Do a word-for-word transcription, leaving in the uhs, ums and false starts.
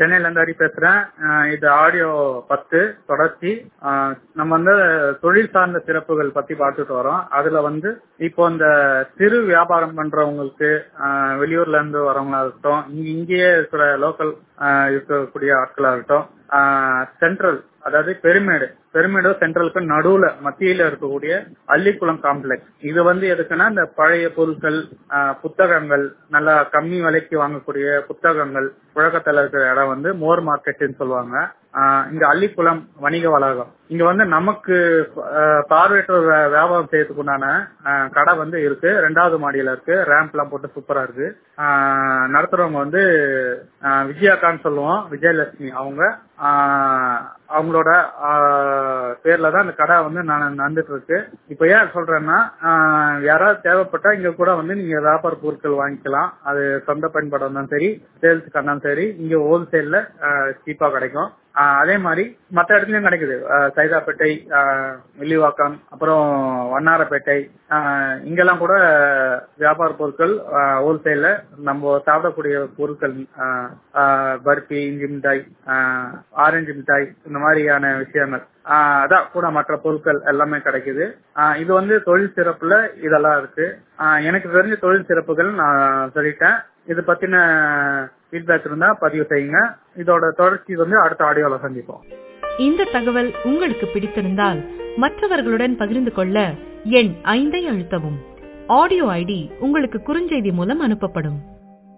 சென்னையில இருந்து ஹரி பேசுறேன். அஹ் இது ஆடியோ பத்து தொடர்ச்சி. அஹ் நம்ம வந்து தொழில் சார்ந்த சிறப்புகள் பத்தி பார்த்துட்டு வரோம். அதுல வந்து இப்போ இந்த சிறு வியாபாரம் பண்றவங்களுக்கு அஹ் வெளியூர்ல இருந்து வரவங்களா இருக்கட்டும், இங்க இங்கேயே இருக்கிற லோக்கல் இருக்கக்கூடிய ஆட்களா இருக்கட்டும், சென்ட்ரல் அதாவது பெருமேடு பெருமேடு சென்ட்ரலுக்கு நடுவுல மத்தியில இருக்கக்கூடிய அள்ளிக்குளம் காம்ப்ளெக்ஸ். இது வந்து எதுக்குன்னா இந்த பழைய பொருட்கள், புத்தகங்கள், நல்லா கம்மி விலைக்கு வாங்கக்கூடிய புத்தகங்கள் புழக்கத்துல இருக்கிற இடம் வந்து மோர் மார்க்கெட்னு சொல்லுவாங்க. இங்க அள்ளிக்குளம் வணிக வளாகம். இங்க வந்து நமக்கு பார்வையற்றோர் வியாபாரம் செய்யறதுக்கு உண்டான கடை வந்து இருக்கு. ரெண்டாவது மாடியில இருக்கு. ரேம்ப் எல்லாம் போட்டு சூப்பரா இருக்கு. நடத்துறவங்க வந்து விஜயாக்கான்னு சொல்லுவோம், விஜயலட்சுமி. அவங்க அவங்களோட பேர்ல தான் இந்த கடை வந்து நான் நடந்துட்டு இருக்கு. இப்ப ஏன் சொல்றேன்னா, யாராவது தேவைப்பட்டா இங்க கூட வந்து நீங்க வியாபார பொருட்கள் வாங்கிக்கலாம். அது சொந்த பயன்பாடு இருந்தாலும் சரி, சேல்ஸுக்கு இருந்தாலும் சரி, இங்க ஹோல்சேல்ல சீப்பா கிடைக்கும். அதே மாதிரி மற்ற இடத்துலயும் கிடைக்குது. சைதாப்பேட்டை, வில்லிவாக்கம், அப்புறம் வண்ணாரப்பேட்டை, இங்கெல்லாம் கூட வியாபார பொருட்கள் ஹோல்சேல்ல நம்ம சாப்பிடக்கூடிய பொருட்கள், பர்பி, இஞ்சி மிட்டாய், ஆரஞ்சு மிட்டாய், இந்த மாதிரியான விஷயங்கள் அதான் கூட மற்ற பொருட்கள் எல்லாமே கிடைக்குது. இது வந்து தொழில் சிறப்புல இதெல்லாம் இருக்கு. எனக்கு தெரிஞ்ச தொழில் சிறப்புகள் நான் சொல்லிட்டேன். இது பத்தின ஃபீட்பேக் இருந்தா பதிவு செய்யுங்க. இதோட தொடர்ச்சி வந்து அடுத்த ஆடியோல சந்திப்போம். இந்த தகவல் உங்களுக்கு பிடித்திருந்தால் மற்றவர்களுடன் பகிர்ந்து கொள்ள எண் ஐந்தை அழுத்தவும். ஆடியோ ஐடி உங்களுக்கு குறுஞ்செய்தி மூலம் அனுப்பப்படும்.